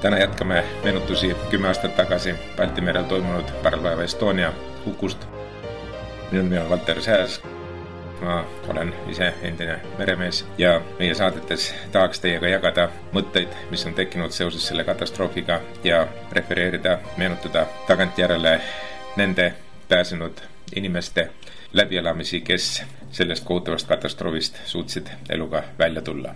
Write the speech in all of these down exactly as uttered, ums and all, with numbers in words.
Täna jätkame meenutusi kümme aastat tagasi Balti merel toimunud parvlaeva Estonia hukust. Minu nimi on Valter Sääs. Ma olen ise endine meremees ja meie saadetes tahaks teiega jagada mõtteid, mis on tekkinud seoses selle katastroofiga ja refereerida, meenutada tagantjärele nende pääsenud inimeste läbielamisi, kes sellest kohutavast katastroofist suutsid eluga välja tulla.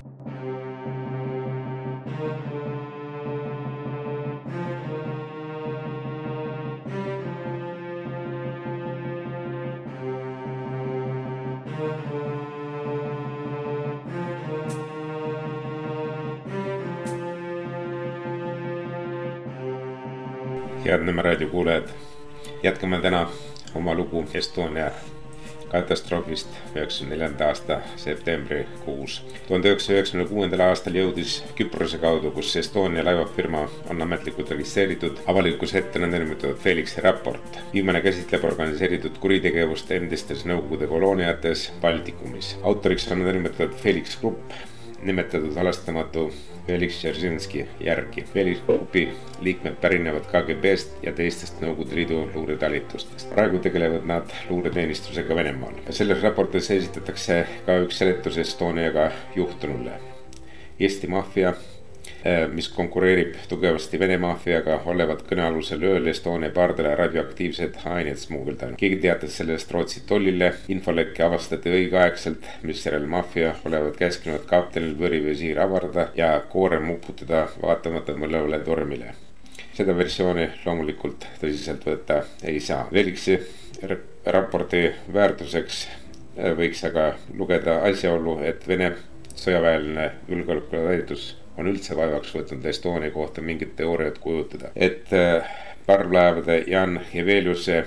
Head Nõmme raadiokuulajad, jätkame täna oma lugu Estonia katastroofist üheksakümne neljanda aasta septembrikuus. tuhande üheksasaja üheksakümne kuuendal aastal jõudis Küprose kaudu, kus Estonia laevafirma on ametlikult registreeritud, avalikkuse ette nõndanimetatud Felixi raport. Viimane käsitleb organiseeritud kuritegevust endistes Nõukogude kolooniates Baltikumis. Autoriks on nõndanimetatud Felix Grupp, nimetatud halastamatu Felix Dzerzhinski järgi. Felix Grupi liikmed pärinevad K G B-st ja teistest Nõukogude Liidu luuretalitustest. Praegu tegelevad nad luureteenistusega Venemaal. Selles raportis esitatakse ka üks seletus Estoniaga juhtunule. Eesti maffia, mis konkureerib tugevasti Vene maffiaga, olevat kõnealusel ööl Estonia paardele radioaktiivsed ained smuugeldanud. Keegi teatas sellest Rootsi tollile, infolekke avastati õigeaegselt, mis järel maffia olevat käskinud kaptenil võrivesiir avarda ja koorem uputada vaatamata mõlevale tormile. Seda versiooni loomulikult tõsiselt võtta ei saa. Felixi raporti väärtuseks võiks aga lugeda asjaolu, et Vene sõjaväeline julgeolekutalitus on üldse vaevaks võtnud Estonia kohta mingit teooriat kujutada. Et parvlaevade Jan Heveliuse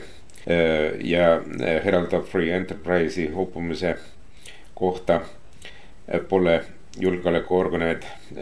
ja Herald of Free Enterprise'i uppumise kohta pole julgeolekuorganeid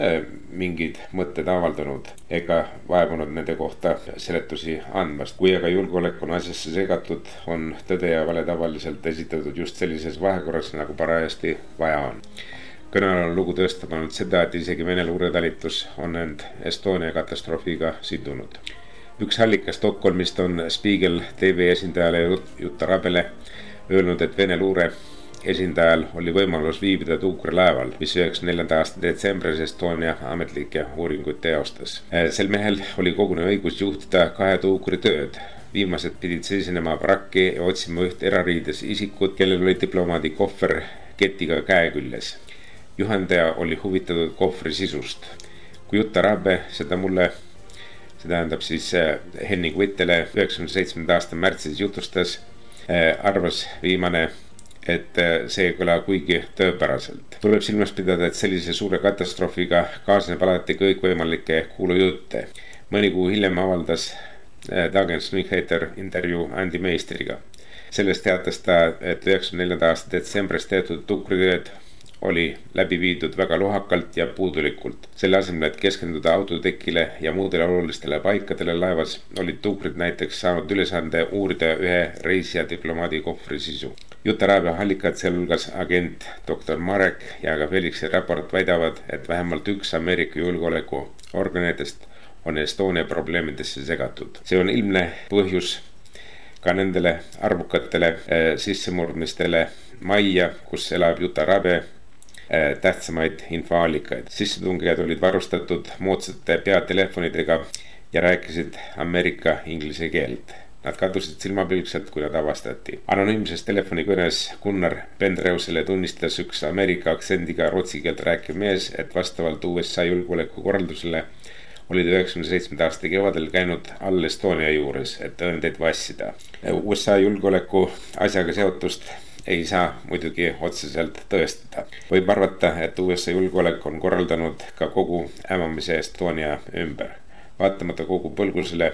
mingid mõtted avaldanud ega vaevunud nende kohta seletusi andmast. Kui aga julgeolek on asjasse segatud, on tõde ja vale tavaliselt esitatud just sellises vahekorras, nagu parajasti vaja on. Kõnealune lugu tõestab ainult seda, et isegi Vene luuretalitus on end Estonia katastroofiga sidunud. Üks allikas Stockholmist on Spiegel T V esindajale Jutta Rabele öelnud, et Vene luure esindajal oli võimalus viibida tuukrelaeval, mis üheksakümne neljanda aasta detsembris Estonia ametlikke uuringuid teostas. Sel mehel oli kogune õigus juhtida kahe tuukri tööd. Viimased pidid sisenema vrakki ja otsima üht erariides isikut, kellel oli diplomaadi kohver ketiga käe küljes. Juhendaja oli huvitatud kohvri sisust. Kui Jutta Rabe seda mulle, see tähendab siis Henning Wittele üheksakümne seitsmenda aasta märtsis jutustas, arvas viimane, et see kõla kuigi tööpäraselt. Tuleb silmas pidada, et sellise suure katastroofiga kaasneb alati kõikvõimalikke kuulujutte. Mõni kuu hiljem avaldas Dagens Nyheter intervjuu Andy Meistriga. Sellest teatas ta, et üheksakümne neljanda aasta detsembris tehtud tukritööd oli läbi viidud väga lohakalt ja puudulikult. Selle asemel, et keskenduda autotekile ja muudele olulistele paikadele laevas, olid tuukrid näiteks saanud ülesande uurida ühe reisija diplomaadi kohvri sisu. Jutta Rabe allikad, sealhulgas agent doktor Marek ja ka Felixi raport väidavad, et vähemalt üks Ameerika julgeolekuorganitest on Estonia probleemidesse segatud. See on ilmne põhjus ka nendele arvukatele äh, sissemurdmistele majja, kus elab Jutta Rabe, tähtsamaid infoallikaid. Sissetungijad olid varustatud moodsate peatelefonidega ja rääkisid Ameerika inglise keelt. Nad kadusid silmapilkselt, kui nad avastati. Anonüümses telefonikõnes Gunnar Pendreusele tunnistas üks Ameerika aktsendiga rootsi keelt rääkiv mees, et vastavalt U S A julgeolekukorraldusele olid üheksakümne seitsmenda aasta kevadel käinud all Estonia juures, et tõendeid vassida. U S A julgeoleku asjaga seotust ei saa muidugi otseselt tõestada. Võib arvata, et U S A julgeolek on korraldanud ka kogu ämamise Estonia ümber. Vaatamata kogu põlgusele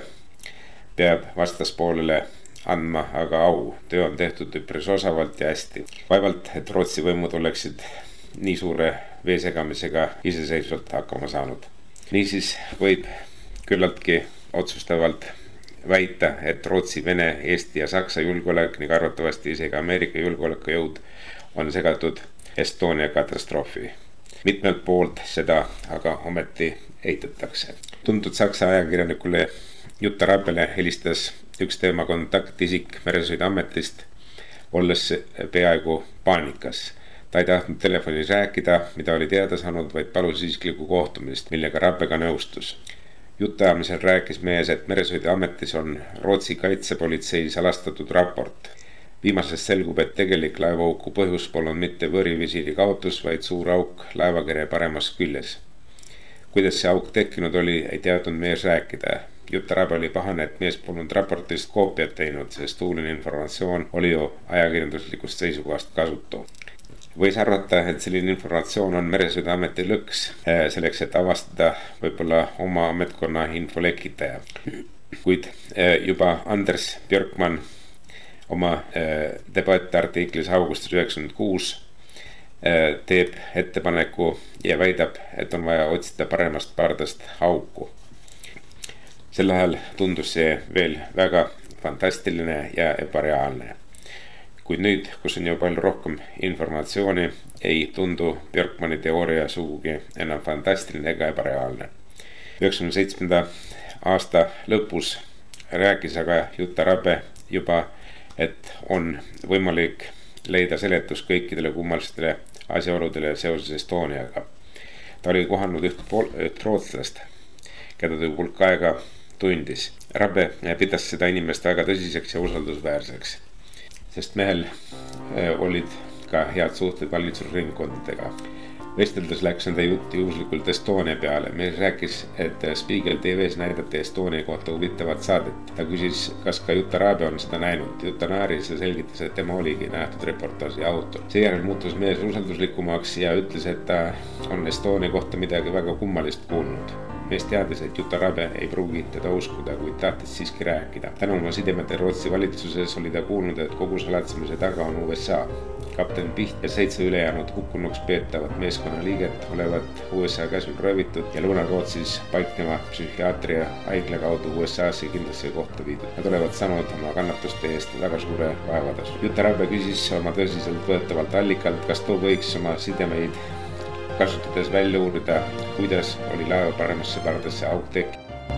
peab vastaspoolele andma aga au. Töö on tehtud üpris osavalt ja hästi. Vaevalt, et Rootsi võimud oleksid nii suure veesegamisega iseseisvalt hakkama saanud. Niisiis võib küllaltki otsustavalt väita, et Rootsi, Vene, Eesti ja Saksa julgeolek ning arvatavasti isegi Ameerika julgeolekujõud on segatud Estonia katastroofi. Mitmelt poolt seda aga ometi eitatakse. Tuntud saksa ajakirjanikule Jutta Rabele helistas üks teema kontaktisik Meresõiduametist, olles peaaegu paanikas. Ta ei tahtnud telefonis rääkida, mida oli teada saanud, vaid palus isiklikku kohtumist, millega Rabega nõustus. Juttaamisel rääkis mees, et Meresõiduametis on Rootsi kaitsepolitsei salastatud raport. Viimasest selgub, et tegelik laevaauku põhjus polnud mitte võõrivisiiri kaotus, vaid suur auk laevakere paremas küljes. Kuidas see auk tekkinud oli, ei teadnud mees rääkida. Jutta Rabe oli pahane, et mees polnud raportist koopiat teinud, sest uuline informatsioon oli ju ajakirjanduslikust seisukohast kasutu. Võis arvata, et selline informatsioon on Meresõiduameti lõks, selleks, et avastada võib-olla oma ametkonna infolekitaja. Kuid juba Anders Björkman oma debatartiklis augustis üheksakümmend kuus teeb ettepaneku ja väidab, et on vaja otsida paremast pardast auku. Sel ajal tundus see veel väga fantastiline ja ebareaalne. Kuid nüüd, kus on ju palju rohkem informatsiooni, ei tundu Björkmani teooria sugugi enam fantastiline ega ebareaalne. üheksakümne seitsmenda aasta lõpus rääkis aga Jutta Rabe juba, et on võimalik leida seletus kõikidele kummalistele asjaoludele seoses Estoniaga. Ta oli kohanud üht, üht rootslast, keda ta hulk aega tundis. Rabe pidas seda inimest väga tõsiseks ja usaldusväärseks, sest mehel olid ka head suhted valitsusringkondadega. Vesteldes läks nende jutt juhuslikult Estonia peale. Mees rääkis, et Spiegel T V's näidati Estonia kohta huvitavat saadet. Ta küsis, kas ka Jutta Rabe on seda näinud. Jutta naaris ja selgitas, et tema oligi nähtud reportaaži autor. Seejärel muutus mees usalduslikumaks ja ütles, et ta on Estonia kohta midagi väga kummalist kuulnud. Mees teadis, et Jutta Rabe ei pruugi teda uskuda, kuid tahtis siiski rääkida. Tänu oma sidemete Rootsi valitsuses oli ta kuulnud, et kogu salatsemise taga on U S A. Kapten Piht ja seitse ülejäänud hukkunuks peetavat meeskonna liiget olevat U S A käsul röövitud ja Lõuna-Rootsis paikneva psühhiaatria haigla kaudu U S A-sse kindlasse kohta viidud. Nad olevat saanud oma kannatuste eest väga suure vaevatasu. Jutta Rabe küsis oma tõsiselt võetavalt allikalt, kas too võiks oma sidemeid kasutades välja uurida, kuidas oli laeva paremasse pardasse auk tekkinud.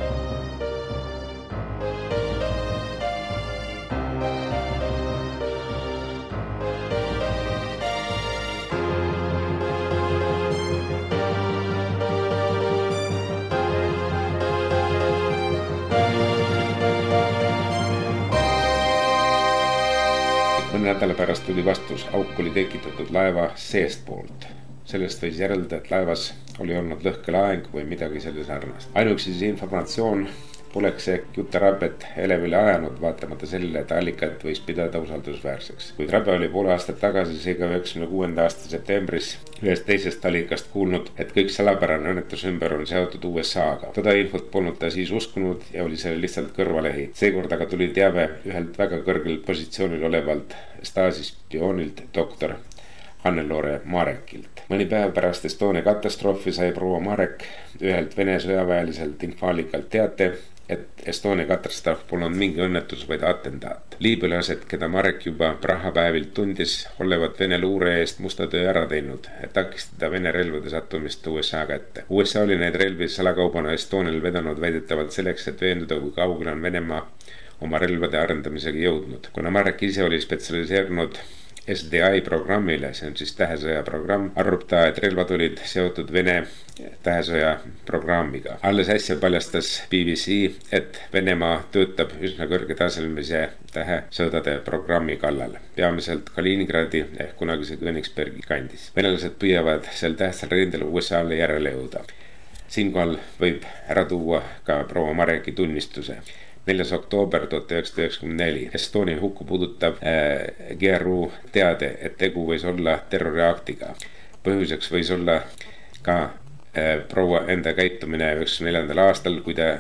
Mõne nädala pärast tuli vastus, auk oli tekitatud laeva seestpoolt. Sellest võis järeldada, et laevas oli olnud lõhkelaeng või midagi selle sarnast. Ainuüksi see informatsioon poleks see Jutta Rabet elevile ajanud, vaatamata sellele, et allikat võis pidada usaldusväärseks. Kuid Rabe oli poole aastat tagasi, seega üheksakümne kuuenda aasta septembris ühest teisest allikast kuulnud, et kõik salapärane õnnetus ümber on seotud U S A-ga. Toda infot polnud ta siis uskunud ja oli selle lihtsalt kõrvalehi. Seekord aga tuli teave ühelt väga kõrgel positsioonil olevalt Stasi spioonilt doktor Hannelore Marekilt. Mõni päev pärast Estonia katastroofi sai proua Marek ühelt Vene sõjaväeliselt infoallikalt teate, et Estonia katastroof polnud mingi õnnetus, vaid atentaat. Liibülased, keda Marek juba Praha päevilt tundis, olevat Vene luure eest musta töö ära teinud, et takistada Vene relvade sattumist U S A kätte. U S A oli neid relvi salakaubana Estonial vedanud väidetavalt selleks, et veenduda, kui kaugele on Venemaa oma relvade arendamisega jõudnud. Kuna Marek ise oli spetsialiseerunud S D I programmile, see on siis tähesõja programm, arvab ta, et relvad olid seotud Vene tähesõja programmiga. Alles äsja paljastas B B C, et Venemaa töötab üsna kõrgetasemelise tähesõdade programmi kallal, peamiselt Kaliningradi ehk kunagise Königsbergi kandis. Venelased püüavad sel tähtsal rindel U S A-le järele jõuda. Siinkohal võib ära tuua ka proua Mareki tunnistuse. neljas oktoober tuhat üheksasada üheksakümmend neli. Estonia hukku puudutav äh, G R U teade, et tegu võis olla terroriaktiga. Põhjuseks võis olla ka äh, proua enda käitumine üheksakümne neljandal aastal, kui ta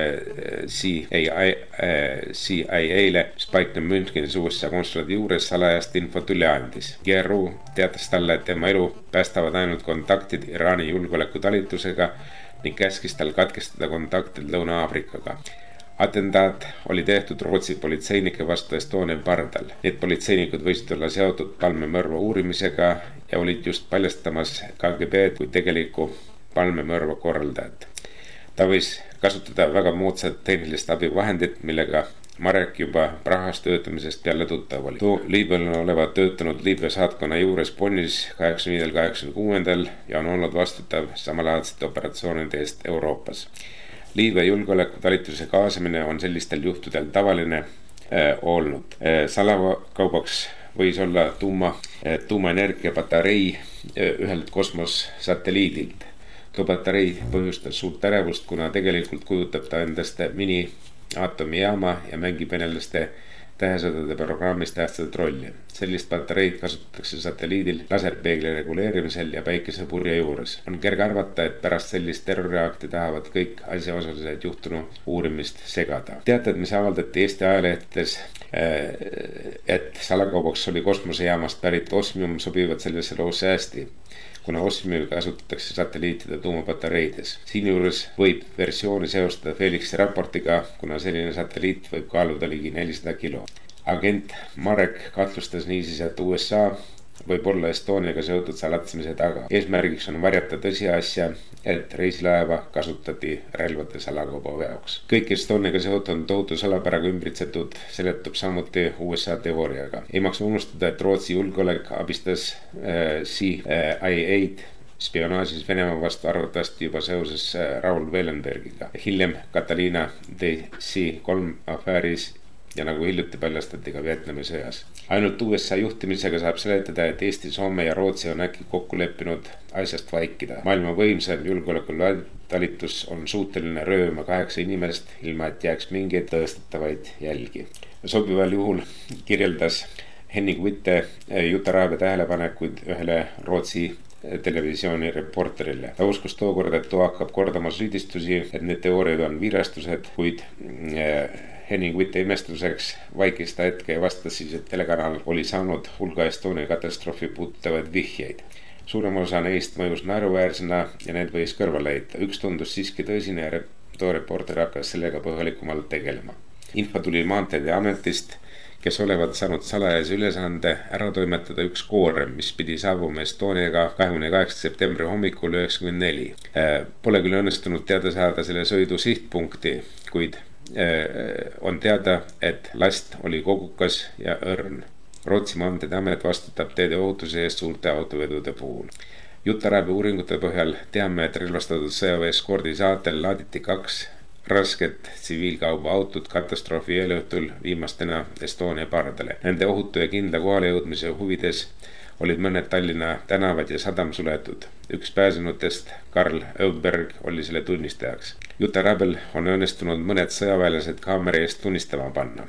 äh, C I A-le, mis paikneb Münchenis U S A konsulaadi juures, salajast infot üle andis. G R U teatas talle, et tema elu päästavad ainult kontaktid Iraani julgeolekutalitusega ning käskis tal katkestada kontaktid Lõuna-Aafrikaga. Atentaat oli tehtud Rootsi politseinike vastu Estonia pardal. Need politseinikud võisid olla seotud palmemõrva uurimisega ja olid just paljastamas K G B-d kui tegeliku palmemõrva korraldajat. Ta võis kasutada väga moodsat tehnilist abivahendit, millega Marek juba Prahas töötamisest peale tuttav oli. too Liibüal olevat töötanud Liibüa saatkonna juures Bonnis kaheksakümne viiendal kaheksakümne kuuendal ja on olnud vastutav samalaadsete operatsioonide eest Euroopas. Liibüa julgeolekutalituse kaasamine on sellistel juhtudel tavaline äh, olnud. Äh, salakaubaks võis olla tuuma, äh, tuumaenergiapatarei äh, ühelt kosmossatelliidilt. Too patarei põhjustas suurt ärevust, kuna tegelikult kujutab ta endast mini aatomijaama ja mängib venelaste tähesõdade programmis tähtsat rolli. Sellist patareid kasutatakse satelliidil laserpeegli reguleerimisel ja päikesepurje juures. On kerge arvata, et pärast sellist terroriakti tahavad kõik asjaosalised juhtunu uurimist segada. Teated, mis avaldati Eesti ajalehtedes, et salakaubaks oli kosmosejaamast pärit osmium, sobivad sellesse loosse hästi, kuna osmiumi kasutatakse satelliitide tuumapatareides. Siinjuures võib versiooni seostada Felixi raportiga, kuna selline satelliit võib kaaluda ligi nelisada kilo. Agent Marek kahtlustas niisiis, et U S A võib olla Estoniaga seotud salatsemise taga. Eesmärgiks on varjata tõsiasja, et reisilaeva kasutati relvade salakauba veoks. Kõik Estoniaga seotud on tohutu salapäraga ümbritsetud, seletub samuti U S A teooriaga. Ei maksa unustada, et Rootsi julgeolek abistas äh, C I A-d spionaažis Venemaa vastu arvatavasti juba seoses äh, Raul Wellenbergiga. Hiljem Catalina D C kolm afääris ja nagu hiljuti paljastati ka Vietnami sõjas. Ainult U S A juhtimisega saab seletada, et Eesti, Soome ja Rootsi on äkki kokku leppinud asjast vaikida. Maailma võimsam julgeolekutalitus on suuteline röövima kaheksa inimest, ilma et jääks mingeid tõestatavaid jälgi. Sobival juhul kirjeldas Henning Witte Juta-Raabia tähelepanekuid ühele Rootsi televisiooni reporterile. Ta uskus tookord, et too hakkab kordama süüdistusi, et need teooriad on viirastused, kuid Henning Witte imestuseks vaikis ta hetke ja vastas siis, et telekanal oli saanud hulga Estonia katastroofi puudutavaid vihjeid. Suurem osa neist mõjus naeruväärsena ja need võis kõrvale heita. Üks tundus siiski tõsine ja too reporter hakkas sellega põhjalikumalt tegelema. Info tuli Maanteede Ametist, kes olevat saanud salajase ülesande ära toimetada üks koorem, mis pidi saabuma Estoniaga kahekümne kaheksanda septembri hommikul üheksakümmend neli. Pole küll õnnestunud teada saada selle sõidu sihtpunkti, kuid on teada, et last oli kogukas ja õrn. Rootsi Maanteede Amet vastutab teede ohutuse eest suurte autovedude puhul. Juta-Raabia uuringute põhjal teame, et relvastatud sõjaväeskordi saatel laaditi kaks rasket tsiviilkaubaautot katastroofi eelõhtul viimastena Estonia pardale. Nende ohutu ja kindla kohale jõudmise huvides olid mõned Tallinna tänavad ja sadam suletud. Üks pääsenutest, Karl Öberg, oli selle tunnistajaks. Juta-Raabial on õnnestunud mõned sõjaväelased kaamera eest tunnistama panna,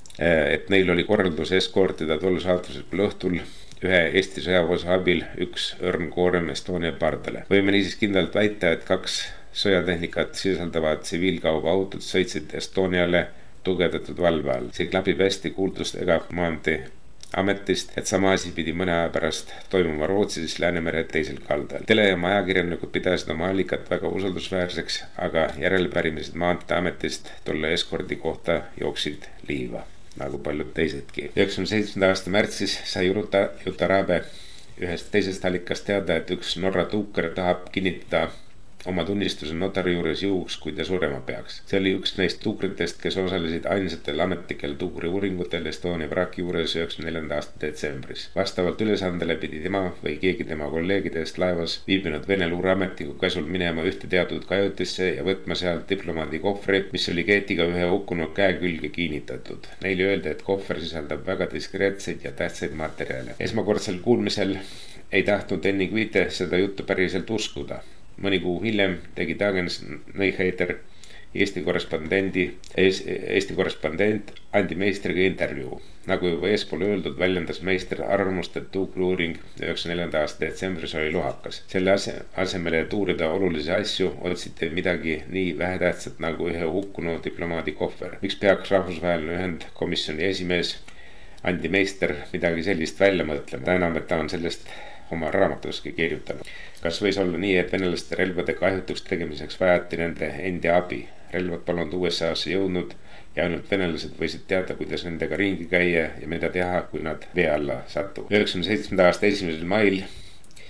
et neil oli korraldus eskortida tol saatuslikul õhtul ühe Eesti sõjaväelase abil üks õrn koorem Estonia pardale. Võime niisiis kindlalt väita, et kaks sõjatehnikat sisaldavad tsiviilkaubaautot sõitsid Estoniale tugevdatud valve all. See klapib hästi kuultustega Maanteede Ametist, et sama asi pidi mõne aja pärast toimuma Rootsis Läänemere teisel kaldal. Tele- ja majakirjanikud pidasid oma allikat väga usaldusväärseks, aga järelpärimised Maanteede Ametist tolle eskordi kohta jooksid liiva, nagu paljud teisedki. üheksakümne seitsmenda aasta märtsis sai Juta-Raabia ühest teisest allikast teada, et üks Norra tuuker tahab kinnitada oma tunnistuse notari juures juhuks, kui ta surema peaks. See oli üks neist tuukritest, kes osalesid ainsatel ametlikel tuukri uuringutel Estonia vraki juures üheksakümne neljanda aasta detsembris. Vastavalt ülesandele pidi tema või keegi tema kolleegidest laevas viibinud Vene luureametniku käsul minema ühte teatud kajutisse ja võtma sealt diplomaadi kohvri, mis oli keetiga ühe hukkunud käe külge kinnitatud. Neile öeldi, et kohver sisaldab väga diskreetseid ja tähtsaid materjale. Esmakordsel kuulmisel ei tahtnud Henning Witte seda juttu päriselt uskuda. Mõni kuu hiljem tegi Dagens Nyheter Eesti korrespondendi, Eesti korrespondent Andi Meistriga intervjuu. Nagu juba eespool öeldud, väljendas Meister arvamust, et tuukriuuring üheksakümne neljanda aasta detsembris oli lohakas. Selle asemele, et uurida olulisi asju, otsiti midagi nii vähetähtsat nagu ühe hukkunu diplomaadi kohver. Miks peaks rahvusvaheline ühendkomisjoni esimees Andi Meister midagi sellist välja mõtlema? Ta enam, et ta on sellest oma raamatuski kirjutanud. Kas võis olla nii, et venelaste relvade kahjutuks tegemiseks vajati nende endi abi? Relvad polnud U S A-sse jõudnud ja ainult venelased võisid teada, kuidas nendega ringi käia ja mida teha, kui nad vee alla satuvad. üheksakümne seitsmenda aasta esimesel mail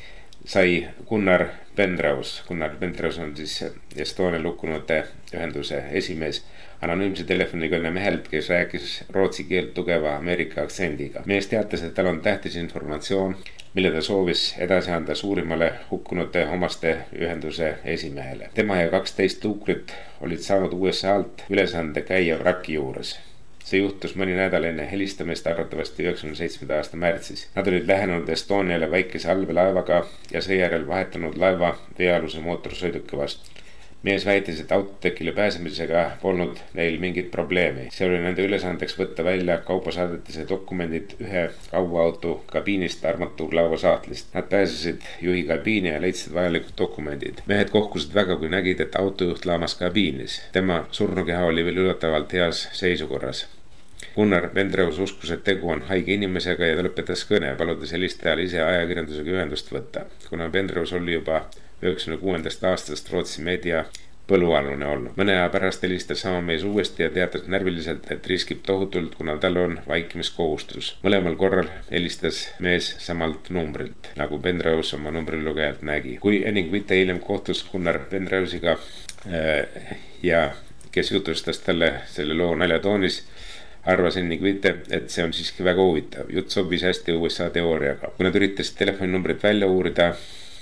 sai Gunnar Pendraus. Gunnar Pendraus on siis Estonia lukkunute ühenduse esimees, anonüümse telefonikõne mehelt, kes rääkis rootsi keelt tugeva Ameerika aktsendiga. Mees teatas, et tal on tähtis informatsioon, mille ta soovis edasi anda suurimale hukkunute omaste ühenduse esimehele. Tema ja kaksteist luukrit olid saanud U S A-lt ülesande käia vraki juures. See juhtus mõni nädal enne helistamist arvatavasti üheksakümne seitsmenda aasta märtsis. Nad olid lähenenud Estoniale väikese allveelaevaga ja seejärel vahetanud laeva veealuse mootorsõiduki vastu. Mees väitis, et autotekile pääsemisega polnud neil mingit probleemi. See oli nende ülesandeks võtta välja kaubasaadetise dokumendid ühe kaubaauto kabiinist armatuurlaeva saatlist. Nad pääsesid juhi kabiini ja leidsid vajalikud dokumendid. Mehed kohkusid väga, kui nägid, et autojuht laamas kabiinis. Tema surnukeha oli veel üllatavalt heas seisukorras. Gunnar Pendraus uskus, et tegu on haige inimesega ja ta lõpetas kõne, paludes helistajal ise ajakirjandusega ühendust võtta. Kuna Pendraus oli juba üheksakümne kuuendast aastast Rootsi meedia põlualune olnud. Mõne aja pärast helistas sama mees uuesti ja teatas närviliselt, et riskib tohutult, kuna tal on vaikimiskohustus. Mõlemal korral helistas mees samalt numbrilt, nagu Pendraus oma numbrilugejalt nägi. Kui Henning Witte hiljem kohtus Gunnar Pendrausiga äh, ja kes jutustas talle selle loo naljatoonis, arvas Henning Witte, et see on siiski väga huvitav. Jutt sobis hästi U S A teooriaga. Kui nad üritasid telefoninumbrit välja uurida,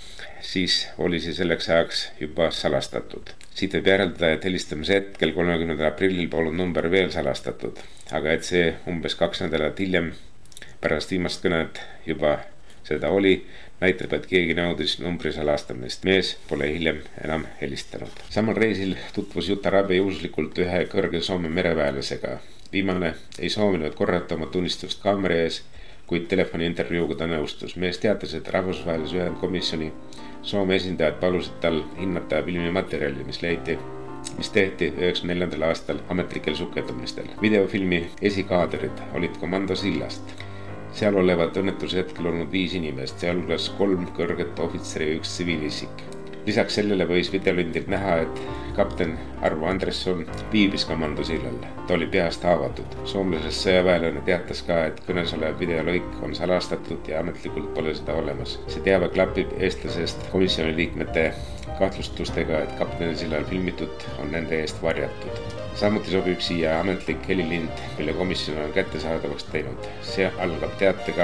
siis oli see selleks ajaks juba salastatud. Siit võib järeldada, et helistamise hetkel kolmekümnendal aprillil polnud number veel salastatud, aga et see umbes kaks nädalat hiljem pärast viimast kõnet juba seda oli, näitab, et keegi nõudis numbri salastamist. Mees pole hiljem enam helistanud. Samal reisil tutvus Jutarabe juhuslikult ühe kõrge Soome mereväelasega. Viimane ei soovinud korrata oma tunnistust kaamera ees, kuid telefoniintervjuuga ta nõustus. Mees teatas, et rahvusvahelise ühendkomisjoni Soome esindajad palusid tal hinnata filmimaterjali, mis leiti, mis tehti üheksakümne neljandal aastal ametlikel sukeldumistel. Videofilmi esikaadrid olid Komando sillast. Seal olevat õnnetuse hetkel olnud viis inimest, sealhulgas kolm kõrget ohvitseri ja üks tsiviilisik. Lisaks sellele võis videolindilt näha, et kapten Arvo Andresson viibis Komando sillal. Ta oli peast haavatud. Soomlasest sõjaväelane teatas ka, et kõnesolev videolõik on salastatud ja ametlikult pole seda olemas. See teave klapib eestlasest komisjoni liikmete kahtlustustega, et kapteni sillal filmitud on nende eest varjatud. Samuti sobib siia ametlik helilind, mille komisjon on kättesaadavaks teinud. See algab teatega,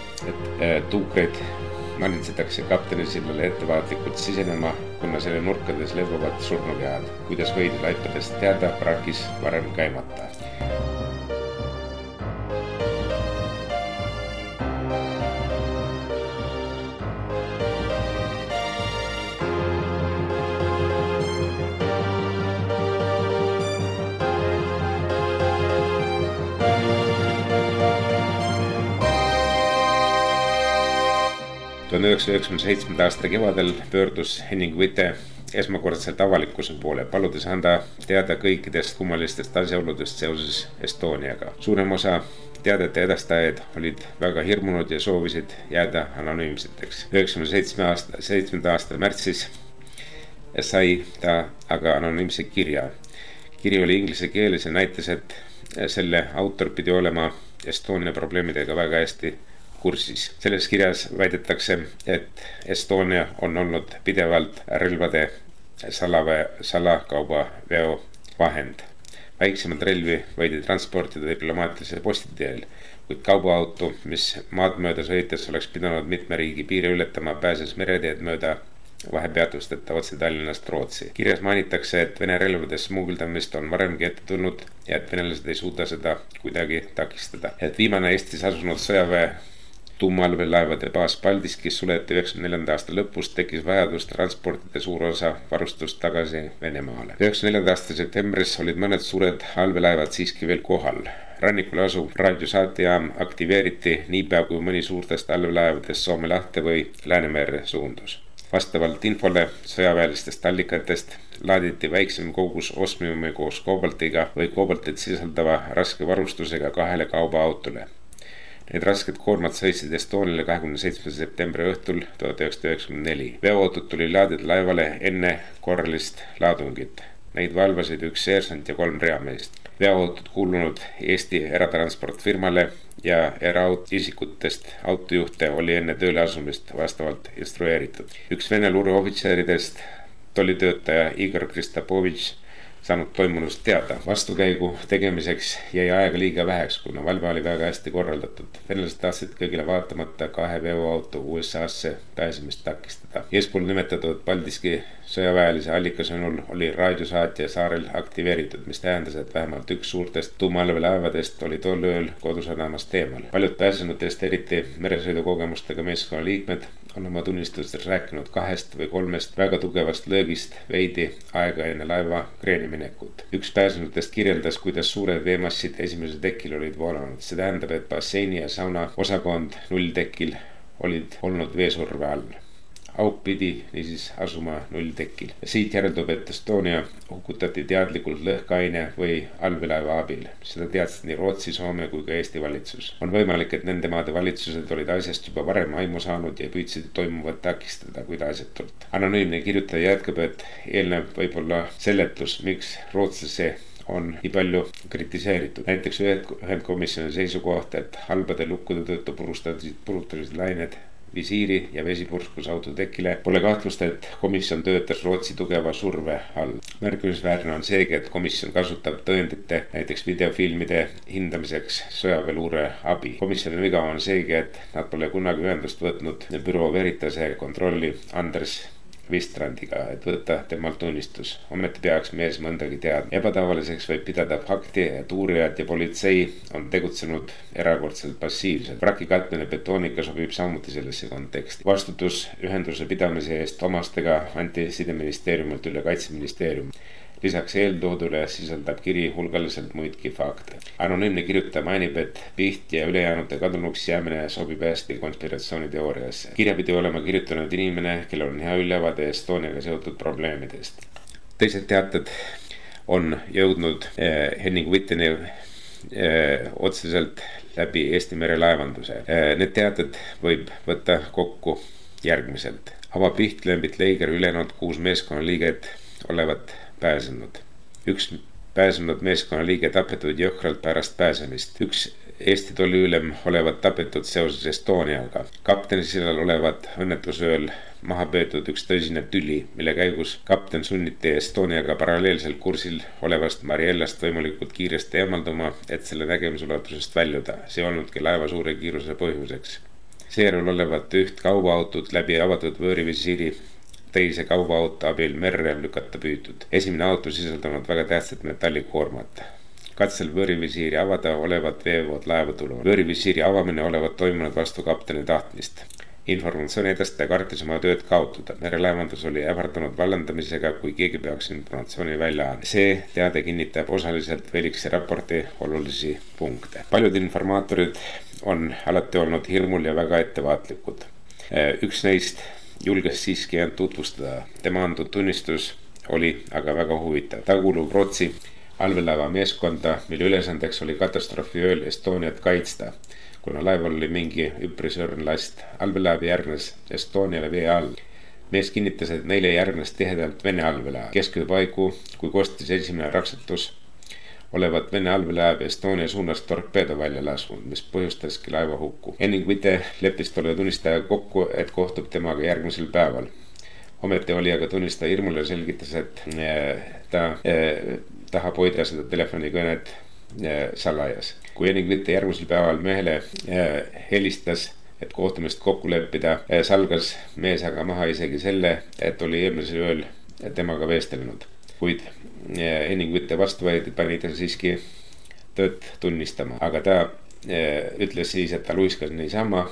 et tuukreid manitsetakse kapteni sillale ettevaatlikult sisenema, kuna selle nurkades lebuvad surnukehad. Kuidas võidi laipadest teada, vrakis varem käimata. tuhande üheksasaja üheksakümne seitsmenda aasta kevadel pöördus Henning Witte esmakordselt avalikkuse poole, paludes anda teada kõikidest kummalistest asjaoludest seoses Estoniaga. Suurem osa teadete edastajaid olid väga hirmunud ja soovisid jääda anonüümseteks. üheksakümne seitsmenda aasta märtsis sai ta aga anonüümse kirja. Kiri oli inglise keeles ja näitas, et selle autor pidi olema Estonia probleemidega väga hästi kursis. Selles kirjas väidetakse, et Estonia on olnud pidevalt relvade salaväe, salakauba veo vahend. Väiksemad relvi võidi transportida diplomaatilise posti teel, kuid kaubaauto, mis maad mööda sõites oleks pidanud mitme riigi piire ületama, pääses mereteed mööda vahepeatusteta otse Tallinnast Rootsi. Kirjas mainitakse, et Vene relvades smuugeldamist on varemgi ette tulnud ja et venelased ei suuda seda kuidagi takistada. Et viimane Eestis asunud sõjaväe tuumaallveelaevade baas Paldiskis suleti üheksakümne neljanda aasta lõpus, tekkis vajadus transportida suur osa varustust tagasi Venemaale. üheksakümne neljanda aasta septembris olid mõned suured allveelaevad siiski veel kohal. Rannikul asuv raadiosaatjaam aktiveeriti niipea, kui mõni suurtest allveelaevadest Soome lahte või Läänemerre suundus. Vastavalt infole sõjaväelistest allikatest laaditi väiksem kogus osmiumi koos koobaltiga või koobaltit sisaldava raske varustusega kahele kaubaautole. Need rasked koormad sõitsid Estoniale kahekümne seitsmenda septembri õhtul tuhat üheksasada üheksakümmend neli. Veoautot tuli laadida laevale enne korralist laadungit. Neid valvasid üks seersant ja kolm reameest. Veoautot kuulunud Eesti eratransportfirmale ja eraisikutest autojuhte oli enne tööle asumist vastavalt instrueeritud. Üks Vene luureohvitseridest, tollitöötaja Igor Kristapovitš, saanud toimunust teada. Vastukäigu tegemiseks jäi aega liiga väheks, kuna valve oli väga hästi korraldatud. Venelased tahtsid kõigile vaatamata kahe veoauto U S A-sse pääsemist takistada. Eespool nimetatud Paldiski sõjaväelise allika sõnul oli raadiosaatja saarel aktiveeritud, mis tähendas, et vähemalt üks suurtest tuumaallveelaevadest oli tol ööl kodusadamast eemal. Paljud pääsenutest, eriti meresõidukogemustega meeskonna liikmed, on oma tunnistustes rääkinud kahest või kolmest väga tugevast löögist veidi aega enne laeva kreeni minekut. Üks pääsenutest kirjeldas, kuidas suured veemassid esimesel tekil olid voolanud. See tähendab, et basseini ja sauna osakond nulltekil olid olnud veesurve all. Auk pidi niisiis asuma nulltekil. Siit järeldub, et Estonia hukutati teadlikult lõhkaine või allveelaeva abil. Seda teadsid nii Rootsi, Soome kui ka Eesti valitsus. On võimalik, et nende maade valitsused olid asjast juba varem aimu saanud ja püüdsid toimuvat takistada, kuid asjatult. Anonüümne kirjutaja jätkab, et eelnev võib-olla seletus, miks rootslase on nii palju kritiseeritud. Näiteks ühendkomisjoni seisukoht, et halbade lukkude tõttu purustasid, purutasid lained visiiri ja vesi purskus autotekile. Pole kahtlust, et komisjon töötas Rootsi tugeva surve all. Märkimisväärne on seegi, et komisjon kasutab tõendite, näiteks videofilmide hindamiseks sõjaväeluure abi. Komisjoni viga on seegi, et nad pole kunagi ühendust võtnud büroo Veritase kontrolli Anders Vistrandiga, et võtta temalt tunnistus. Ometi peaks mees mõndagi teada. Ebatavaliseks võib pidada fakti, et uurijad ja politsei on tegutsenud erakordselt passiivselt. Vraki katmine betoonika sobib samuti sellesse konteksti. Vastutus ühenduse pidamise eest omastega anti sideministeeriumilt üle Kaitseministeerium. Lisaks eeltoodule sisaldab kiri hulgaliselt muidki fakte. Anonüümne kirjutaja mainib, et Piht ja ülejäänute kadunuks jäämine sobib hästi konspiratsiooniteooriasse. Kirja pidi olema kirjutanud inimene, kellel on hea ülevaade Estoniaga seotud probleemidest. Teised teated on jõudnud eh, Henning Witteni eh, otseselt läbi Eesti merelaevanduse. Eh, need teated võib võtta kokku järgmiselt. Ava Piht, Lembit Leiger, ülejäänud kuus meeskonnaliiget olevat pääsenud. Üks pääsenud meeskonnaliige tapetud jõhkralt pärast pääsemist. Üks Eesti tolliülem olevat tapetud seoses Estoniaga. Kapteni sillal olevat õnnetusööl maha peetud üks tõsine tüli, mille käigus kapten sunniti Estoniaga paralleelsel kursil olevast Mariellast võimalikult kiiresti eemalduma, et selle nägemisulatusest väljuda. See olnudki laeva suure kiiruse põhjuseks. Seejärel olevat üht kaubaautot läbi avatud võõrivisiiri teise kaubaauto abil merre lükata püütud. Esimene auto sisaldanud väga tähtsat metallikoormat. Katsel võõrivisiiri avada olevat veevood laeva tulnud. Võõrivisiiri avamine olevat toimunud vastu kapteni tahtmist. Informatsiooni edastaja kartis oma tööd kaotada. Merelaevandus oli ähvardanud vallandamisega, kui keegi peaks informatsiooni välja andma. See teade kinnitab osaliselt Velikse raporti olulisi punkte. Paljud informaatorid on alati olnud hirmul ja väga ettevaatlikud. Üks neist julges siiski end tutvustada. Tema antud tunnistus oli aga väga huvitav. Ta kuulub Rootsi allveelaeva meeskonda, mille ülesandeks oli katastroofi ööl Estoniat kaitsta, kuna laeval oli mingi üpris õrn last. Allveelaev järgnes Estoniale vee all. Mees kinnitas, et neile järgnes tihedalt Vene allveelaev. Kesköö paiku, kui kostis esimene raksatus, olevat Vene allveelaev Estonia suunas torpeedo välja lasknud, mis põhjustaski laeva hukku. Henning Witte leppis tolle tunnistaja kokku, et kohtub temaga järgmisel päeval. Ometi oli aga tunnistaja hirmul ja selgitas, et ta eh, tahab hoida seda telefonikõnet eh, salajas. Kui Henning Witte järgmisel päeval mehele eh, helistas, et kohtumist kokku leppida, eh, salgas mees aga maha isegi selle, et oli eelmisel ööl temaga veestelnud. Kuid Henning Witte vastuväide pani ta siiski tööd tunnistama, aga ta e, ütles siis, et ta luiskas niisama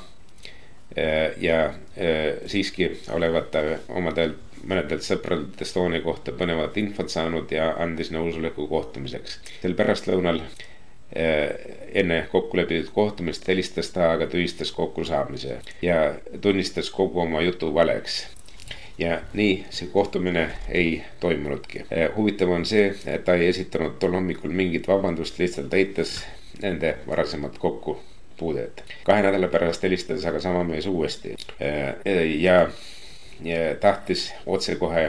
e, ja e, siiski olevat ta omadel mõnedelt sõpradelt Estonia kohta põnevat infot saanud ja andis nõusoleku kohtumiseks. Sel pärastlõunal e, enne kokkulepitud kohtumist helistas ta, aga tühistas kokkusaamise ja tunnistas kogu oma jutu valeks. Ja nii see kohtumine ei toimunudki. Huvitav on see, et ta ei esitanud tol hommikul mingit vabandust, lihtsalt eitas nende varasemat kokkupuudet. Kahe nädala pärast helistas aga sama mees uuesti ja, ja tahtis otse kohe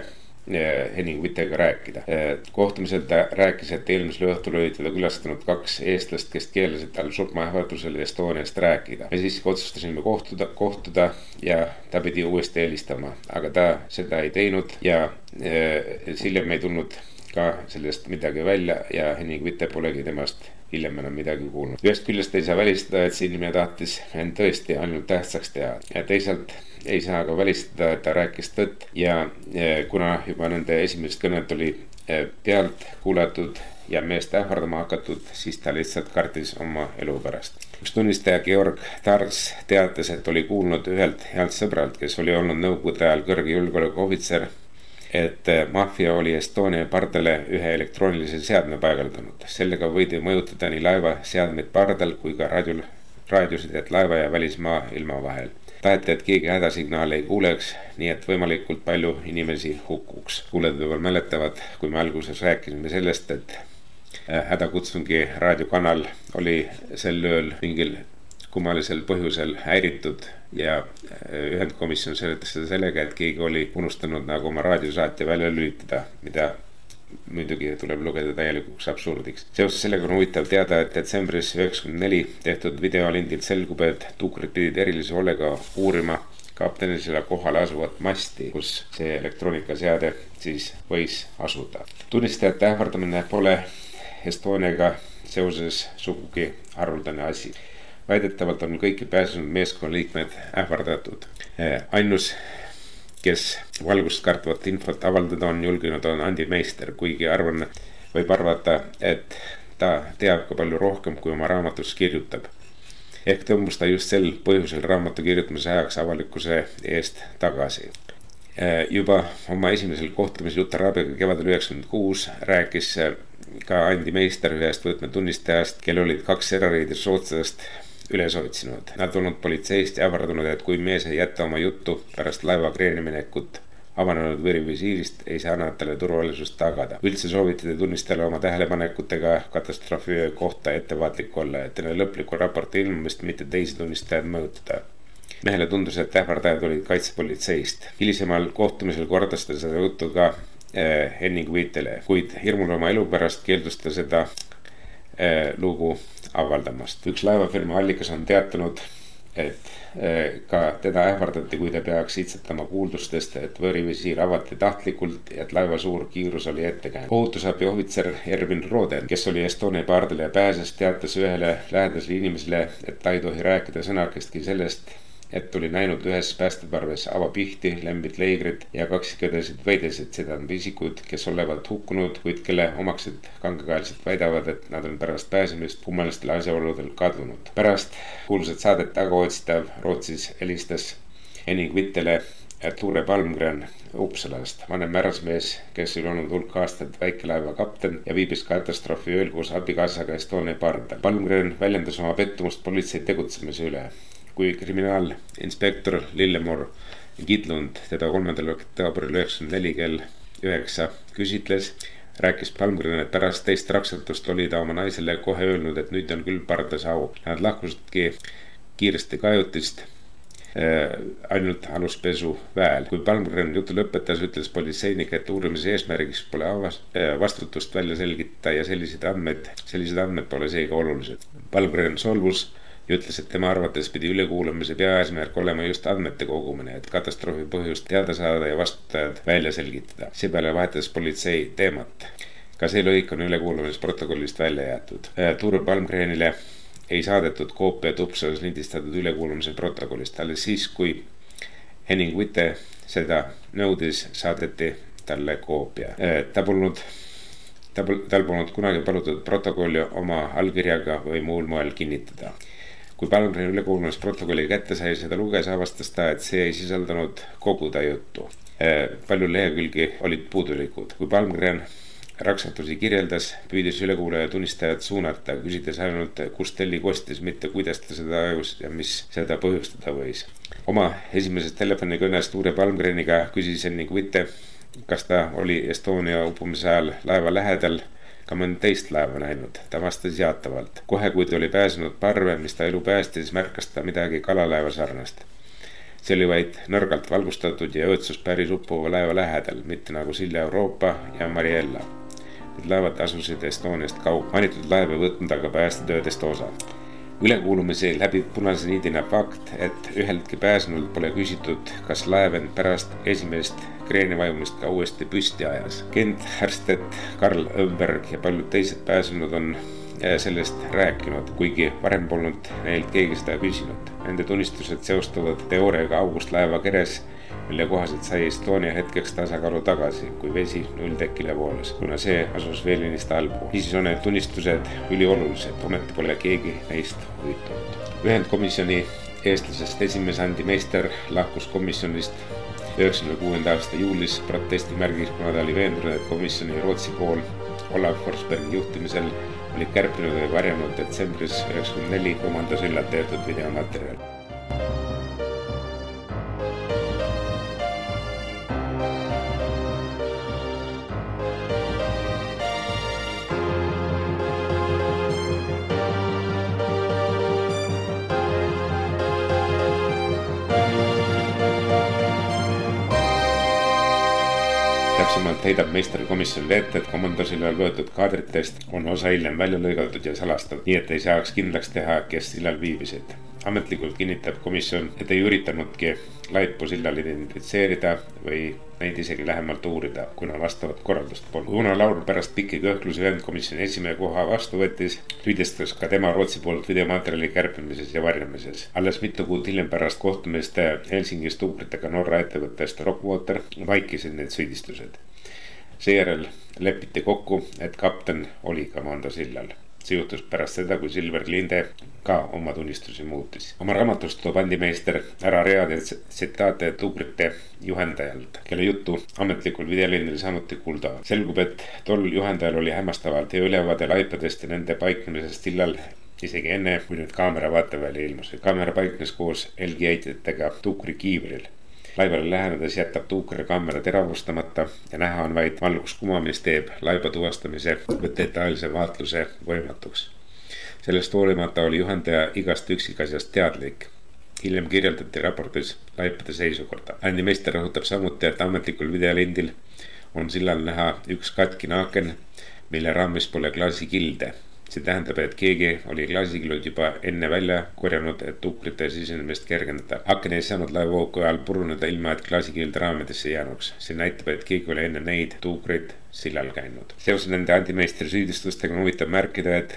Henning Wittega rääkida. Kohtumisel ta rääkis, et eelmisel õhtul olid teda külastanud kaks eestlast, kes keelasid tal surmaähvardusel Estoniast rääkida. Me siiski otsustasime kohtuda, kohtuda ja ta pidi uuesti helistama, aga ta seda ei teinud ja hiljem ei tulnud ka sellest midagi välja ja Henning Witte polegi temast hiljem enam midagi kuulnud. Ühest küljest ei saa välistada, et see inimene tahtis end tõesti ainult tähtsaks teha ja teisalt ei saa ka välistada, et ta rääkis tõtt ja kuna juba nende esimesed kõnet oli pealt kuulatud ja meest ähvardama hakatud, siis ta lihtsalt kartis oma elu pärast. Üks tunnistaja Georg Tars teatas, et oli kuulnud ühelt healt sõbralt, kes oli olnud nõukogude ajal kõrge julgeolekuohvitser, et maffia oli Estonia pardale ühe elektroonilise seadme paigaldanud. Sellega võidi mõjutada nii laeva seadmeid pardal kui ka raadiol, raadiosidet laeva ja välismaa ilma vahel. Taheti, et keegi hädasignaale ei kuuleks, nii et võimalikult palju inimesi hukkuks. Kuuled võib-olla mäletavad, kui me alguses rääkisime sellest, et hädakutsungi raadiokanal oli sel ööl mingil kummalisel põhjusel häiritud ja ühendkomisjon seletas seda sellega, et keegi oli unustanud nagu oma raadiosaatja välja lülitada, mida muidugi tuleb lugeda täielikuks absurdiks. Seoses sellega on huvitav teada, et detsembris üheksakümmend neli tehtud videolindilt selgub, et tuukrid pidid erilise hoolega uurima kaptenisele kohale asuvat masti, kus see elektroonikaseade siis võis asuda. Tunnistajate ähvardamine pole Estoniaga seoses sugugi haruldane asi. Väidetavalt on kõiki pääsenud meeskonnaliikmed ähvardatud. Ainus, kes valgust kartvat infot avaldada on julgenud, on Andi Meister, kuigi arvan, võib arvata, et ta teab ka palju rohkem, kui oma raamatus kirjutab. Ehk tõmbus ta just sel põhjusel raamatu kirjutamise ajaks avalikkuse eest tagasi. Juba oma esimesel kohtumisel Jutta Raabiga kevadel üheksakümmend kuus rääkis ka Andi Meister ühest võtmetunnistajast, kel olid kaks erareidis Rootsidest üles otsinud. Nad olnud politseist ja ähvardunud, et kui mees ei jätta oma juttu pärast laeva kreeni minekut avanenud võrivisiirist, ei saa nad talle turvalisust tagada. Üldse soovitati tunnistajale oma tähelepanekutega katastroofi kohta ettevaatlik olla, et enne lõpliku raporti ilmumist mitte teisi tunnistajaid mõjutada. Mehele tundus, et ähvardajad olid kaitsepolitseist. Hilisemal kohtumisel kordas ta seda juttu ka eh, Henning Wittele, kuid hirmul oma elu pärast keeldus ta seda eh, lugu avaldamast. Üks laevafirma allikas on teatanud, et eh, ka teda ähvardati, kui ta peaks itsetama kuuldustest, et võrivisiir avati tahtlikult ja et laeva suur kiirus oli ettekäänd. Ohutusabi ohvitser Ervin Roden, kes oli Estonia pardal ja pääses, teatas ühele lähedasele inimesele, et ta ei tohi rääkida sõnakestki sellest, et oli näinud ühes päästeparves avapihti, lembit leigrit ja kaksikõdesid veidesid, seda on isikud, kes olevat hukkunud, kuid kelle omaksed kangekaelselt väidavad, et nad on pärast pääsemist kummalistel asjaoludel kadunud. Pärast kuulsat saadet tagaotsitav Rootsis helistas Henning Wittele Ture Palmgren Uppsalast, vanem märasmees, kes oli olnud hulk aastat väikelaeva kapten ja viibis katastroofi ööl koos abikaasaga Estonia pardal. Palmgren väljendas oma pettumust politsei tegutsemise üle. Kui kriminaalinspektor Lillemor Gidlund teda kolmandal oktoobril üheksakümmend neli kell üheksa küsitles, rääkis Palmgren, et pärast teist raksatust oli ta oma naisele kohe öelnud, et nüüd on küll pardas au. Nad lahkusidki kiiresti kajutist äh, ainult aluspesu väel. Kui Palmgren jutu lõpetas, ütles politseinik, et uurimise eesmärgiks pole avast, äh, vastutust välja selgitada ja sellised andmed, sellised andmed pole seega olulised. Palmgren solvus ja ütles, et tema arvates pidi ülekuulamise peaeesmärk olema just andmete kogumine, et katastroofi põhjust teada saada ja vastutajad välja selgitada. Seepeale vahetas politsei teemat. Ka see lõik on ülekuulamisprotokollist välja jäetud. Ture Palmgrenile ei saadetud koopiat Uppsalas lindistatud ülekuulamise protokollist. Alles siis, kui Henning Witte seda nõudis, saadeti talle koopia. Ta polnud Tal polnud kunagi palutud protokolli oma allkirjaga või muul moel kinnitada. Kui Palmgren ülekuulamisprotokolli kätte sai, seda luges, avastas ta, et see ei sisaldanud kogu ta juttu. Palju lehekülgi olid puudulikud. Kui Palmgren raksatusi kirjeldas, püüdis ülekuulaja tunnistajad suunata, küsides ainult, kust telli kostis, mitte kuidas ta seda ajus ja mis seda põhjustada võis. Oma esimeses telefonikõnes Ture Palmgreniga küsis Henning Witte, kas ta oli Estonia uppumise ajal laeva lähedal ka mõnd teist laeva näinud. Ta vastas jaatavalt. Kohe, kui ta oli pääsenud parve, mis ta elu päästis, märkas ta midagi kalalaeva sarnast. see oli vaid nõrgalt valgustatud ja õõtsus päris uppuva laeva lähedal, mitte nagu Silja Europa ja Mariella. Need laevad asusid Estoniast kaug. Mainitud laev ei võtnud aga päästetöödest osa. Ülekuulumise läbib punase niidina fakt, et üheltki pääsenult pole küsitud, kas laev end pärast esimest kreenivajumist ka uuesti püsti ajas. Kent Härstedt, Karl Öberg ja paljud teised pääsenud on sellest rääkinud, kuigi varem polnud neilt keegi seda küsinud. Nende tunnistused seostuvad teooriaga august laeva keres, mille kohaselt sai Estonia hetkeks tasakaalu tagasi, kui vesi nulltekile voolas, kuna see asus veelinist allpool. Niisiis on need tunnistused üliolulised, ometi pole keegi neist huvitunud. Ühendkomisjoni eestlasest esimees Andi Meister lahkus komisjonist üheksakümne kuuenda aasta juulis protestimärgis, kuna ta oli veendunud, et komisjoni Rootsi pool Olav Forsbergi juhtimisel oli kärpinud või varjanud detsembris üheksakümmend neli omandas üllalt tehtud videomaterjal. Täpsemalt heidab Meister komisjonile ette, et komandosillal võetud kaadritest on osa hiljem välja lõigatud ja salastatud, nii et ei saaks kindlaks teha, kes sillal viibisid. Ametlikult kinnitab komisjon, et ei üritanudki laipu sillal identifitseerida või neid isegi lähemalt uurida, kuna vastavat korraldust polnud. Kuna Laur pärast pikki kõhklusi ühendkomisjoni esimehe koha vastu võttis, süüdistas ka tema Rootsi poolt videomaterjali kärpimises ja varjamises. Alles mitu kuud hiljem pärast kohtumist Helsingis tuukritega Norra ettevõttest Rockwater vaikisid need süüdistused. Seejärel lepiti kokku, et kapten oli komandosillal. See juhtus pärast seda, kui Silver Linde ka oma tunnistusi muutis. Oma raamatust toob Andi Meister ära reade tsitaate tuukrite juhendajalt, kelle juttu ametlikul videolindil samuti kuulda. Selgub, et tol juhendajal oli hämmastavalt ja ülevaade laipadest ja nende paiknemisest sillal isegi enne, kui nüüd kaamera vaatevälja ilmus. Kaamera paiknes koos L G heitjatega tuukri kiivril. Laivale lähenedes jätab tuukri kaamera teravustamata ja näha on vaid valguskumo, mis teeb laiba tuvastamise või detailse vaatluse võimatuks. Sellest hoolimata oli juhendaja igast üksikasjast teadlik. Hiljem kirjeldati raportis laipade seisukorda. Andi Meister rõhutab samuti, et ametlikul videolindil on sillal näha üks katkine aaken, mille raamis pole klaasikilde. See tähendab, et keegi oli klaasikillud juba enne välja korjanud, et tuukrite sisenemist kergendada. Aken ei saanud laevauku ajal puruneda ilma, et klaasikilde raamidesse jäänuks. See näitab, et keegi oli enne neid tuukrid sillal käinud. Seoses nende Andi Meistri süüdistustega on huvitav märkida, et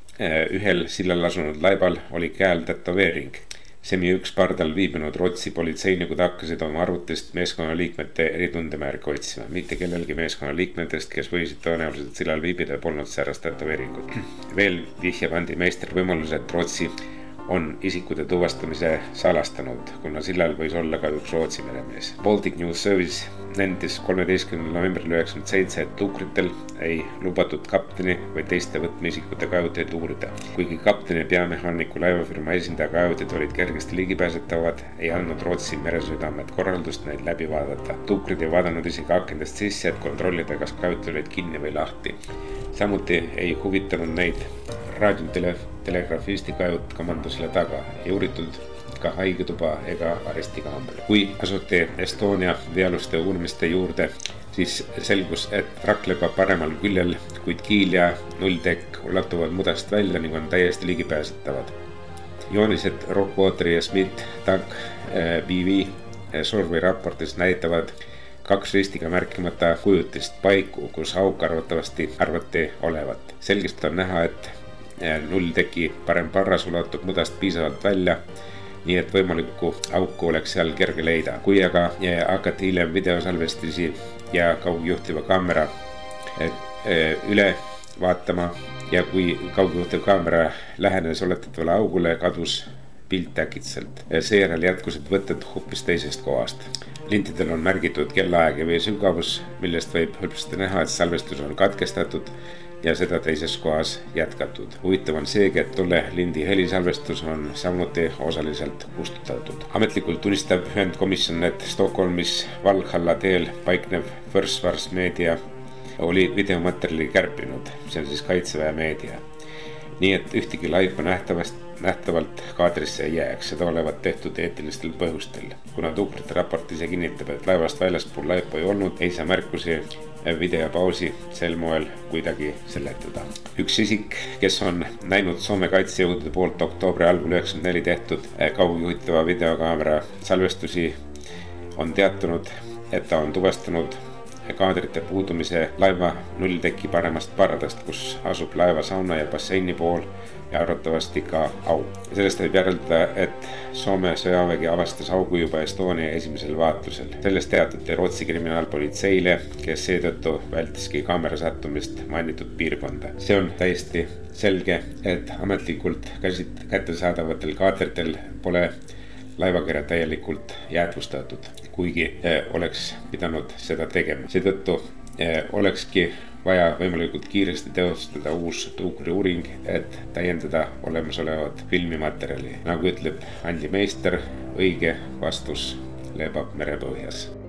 ühel sillal asunud laibal oli käel tätoveering. Semi üks pardal viibinud Rootsi politseinikud hakkasid oma arvutist meeskonnaliikmete eritundemärke otsima. Mitte kellelgi meeskonnaliikmetest, kes võisid tõenäoliselt sillal viibida, polnud säärast tätoveeringut. Veel vihjab Andi Meister võimalus, et Rootsi on isikute tuvastamise salastanud, kuna sillal võis olla ka üks Rootsi meremees. Baltic News Service nentis kolmeteistkümnendal novembril üheksakümmend seitse, et tuukritel ei lubatud kapteni või teiste võtmeisikute kajuteid uurida. Kuigi kapteni peamehaaniku laevafirma esindaja kajutid olid kergesti ligipääsetavad, ei andnud Rootsi meresõiduamet korraldust neid läbi vaadata. Tuukrid ei vaadanud isegi akendest sisse, et kontrollida, kas kajutid olid kinni või lahti. Samuti ei huvitanud neid raadiotele telegraafisti kajut komandosile taga, ei uuritud ka haigetuba ega arestikaamber. Kui asuti Estonia vealuste uurimiste juurde, siis selgus, et vrakk lebab paremal küljel, kuid kiil ja nulltekk ulatuvad mudast välja ning on täiesti ligipääsetavad. Joonised Rockwateri ja Smith Tank B V Survey raportis näitavad kaks ristiga märkimata kujutist paiku, kus auk arvatavasti arvati olevat. Selgelt on näha, et nullteki parem parras ulatub mudast piisavalt välja, nii et võimalikku auku oleks seal kerge leida. Kui aga hakati hiljem videosalvestisi ja kaugjuhtiva kaamera üle vaatama ja kui kaugjuhtiv kaamera lähenes oletatavale augule, kadus pilt äkitselt. Seejärel jätkusid võtted hoopis teisest kohast. Lintidel on märgitud kellaaeg ja vee sügavus, millest võib hõlpsasti näha, et salvestus on katkestatud ja seda teises kohas jätkatud. Huvitav on seegi, et tolle lindi helisalvestus on samuti osaliselt kustutatud. Ametlikult tunnistab ühendkomisjon, et Stockholmis Valhalla teel paiknev First Wars meedia oli videomaterjali kärpinud, see on siis kaitseväe meedia. Nii et ühtegi laipa nähtavast, nähtavalt kaadrisse ei jääks, seda olevat tehtud eetilistel põhjustel. Kuna tuukrite raport ise kinnitab, et laevast väljaspool laipa ei olnud, ei saa märkusi videopausi sel moel kuidagi seletada. Üks isik, kes on näinud Soome kaitsejõudude poolt oktoobri algul üheksakümmend neli tehtud kaugjuhitava videokaamera salvestusi, on teatunud, et ta on tuvastanud kaadrite puudumise laeva nullteki paremast pardast, kus asub laeva sauna ja basseini pool ja arvatavasti ka auk. Sellest võib järeldada, et Soome sõjavägi avastas augu juba Estonia esimesel vaatlusel. Sellest teatati Rootsi kriminaalpolitseile, kes seetõttu vältiski kaamera sattumist mainitud piirkonda. See on täiesti selge, et ametlikult kättesaadavatel kaadritel pole laevakere täielikult jäädvustatud, kuigi oleks pidanud seda tegema. Seetõttu olekski vaja võimalikult kiiresti teostada uus tuukriuuring, et täiendada olemasolevat filmimaterjali. Nagu ütleb Andi Meister, õige vastus lebab merepõhjas.